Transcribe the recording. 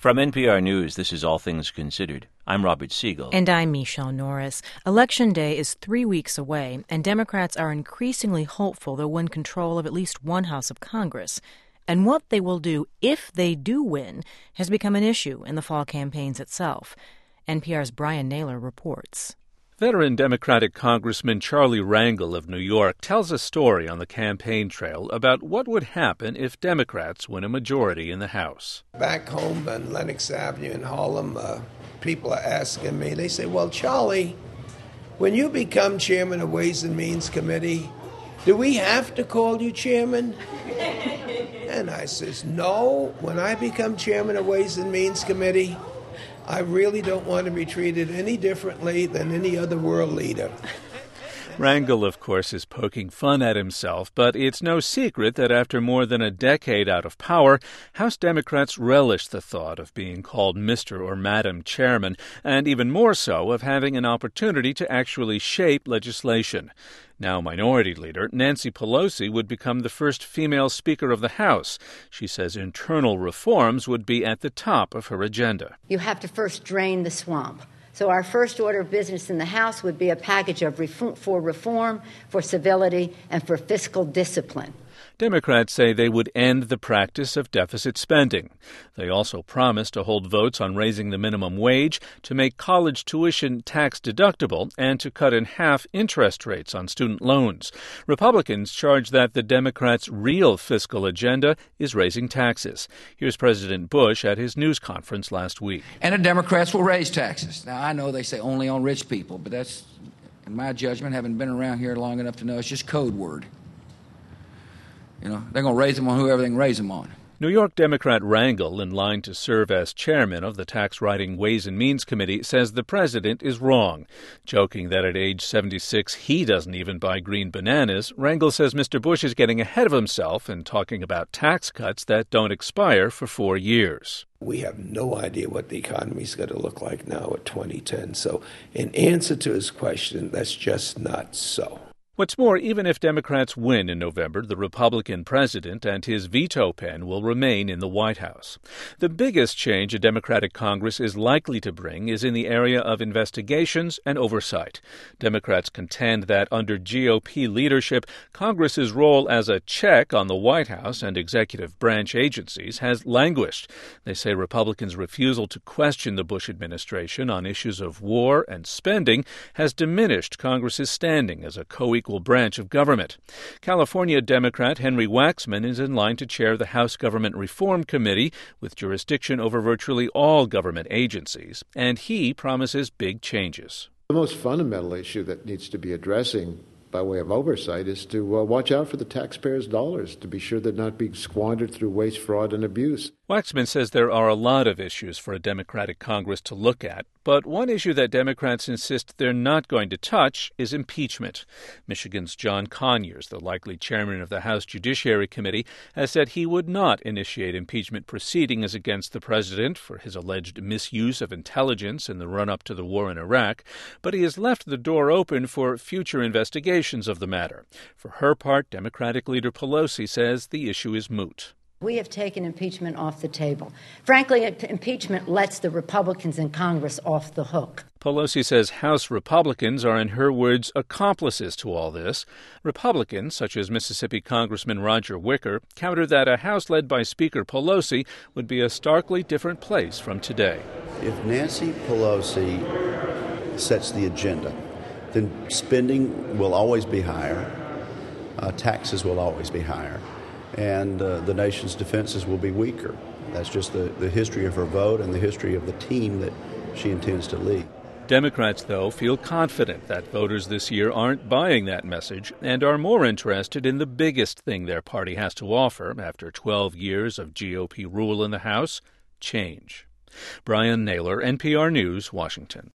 From NPR News, this is All Things Considered. I'm Robert Siegel. And I'm Michelle Norris. Election Day is 3 weeks away, and Democrats are increasingly hopeful they'll win control of at least one house of Congress. And what they will do if they do win has become an issue in the fall campaigns itself. NPR's Brian Naylor reports. Veteran Democratic Congressman Charlie Rangel of New York tells a story on the campaign trail about what would happen if Democrats win a majority in the House. Back home on Lenox Avenue in Harlem, people are asking me, they say, well, Charlie, when you become chairman of Ways and Means Committee, do we have to call you chairman? And I says, no, when I become chairman of Ways and Means Committee, I really don't want to be treated any differently than any other world leader. Rangel, of course, is poking fun at himself, but it's no secret that after more than a decade out of power, House Democrats relish the thought of being called Mr. or Madam Chairman, and even more so of having an opportunity to actually shape legislation. Now Minority Leader Nancy Pelosi would become the first female Speaker of the House. She says internal reforms would be at the top of her agenda. You have to first drain the swamp. So our first order of business in the House would be a package of reform, for civility, and for fiscal discipline. Democrats say they would end the practice of deficit spending. They also promised to hold votes on raising the minimum wage, to make college tuition tax deductible, and to cut in half interest rates on student loans. Republicans charge that the Democrats' real fiscal agenda is raising taxes. Here's President Bush at his news conference last week. And the Democrats will raise taxes. Now, I know they say only on rich people, but that's, in my judgment, having been around here long enough to know it's just code word. You know, they're going to raise them on whoever they can raise them on. New York Democrat Rangel, in line to serve as chairman of the tax-writing Ways and Means Committee, says the president is wrong. Joking that at age 76 he doesn't even buy green bananas, Rangel says Mr. Bush is getting ahead of himself and talking about tax cuts that don't expire for 4 years. We have no idea what the economy is going to look like now at 2010. So in answer to his question, that's just not so. What's more, even if Democrats win in November, the Republican president and his veto pen will remain in the White House. The biggest change a Democratic Congress is likely to bring is in the area of investigations and oversight. Democrats contend that under GOP leadership, Congress's role as a check on the White House and executive branch agencies has languished. They say Republicans' refusal to question the Bush administration on issues of war and spending has diminished Congress's standing as a co-equal branch of government. California Democrat Henry Waxman is in line to chair the House Government Reform Committee with jurisdiction over virtually all government agencies, and he promises big changes. The most fundamental issue that needs to be addressing by way of oversight is to watch out for the taxpayers' dollars, to be sure they're not being squandered through waste, fraud, and abuse. Waxman says there are a lot of issues for a Democratic Congress to look at, but one issue that Democrats insist they're not going to touch is impeachment. Michigan's John Conyers, the likely chairman of the House Judiciary Committee, has said he would not initiate impeachment proceedings against the president for his alleged misuse of intelligence in the run-up to the war in Iraq, but he has left the door open for future investigations of the matter. For her part, Democratic leader Pelosi says the issue is moot. We have taken impeachment off the table. Frankly, impeachment lets the Republicans in Congress off the hook. Pelosi says House Republicans are, in her words, accomplices to all this. Republicans, such as Mississippi Congressman Roger Wicker, counter that a House led by Speaker Pelosi would be a starkly different place from today. If Nancy Pelosi sets the agenda, then spending will always be higher, taxes will always be higher, and the nation's defenses will be weaker. That's just the history of her vote and the history of the team that she intends to lead. Democrats, though, feel confident that voters this year aren't buying that message and are more interested in the biggest thing their party has to offer after 12 years of GOP rule in the House: change. Brian Naylor, NPR News, Washington.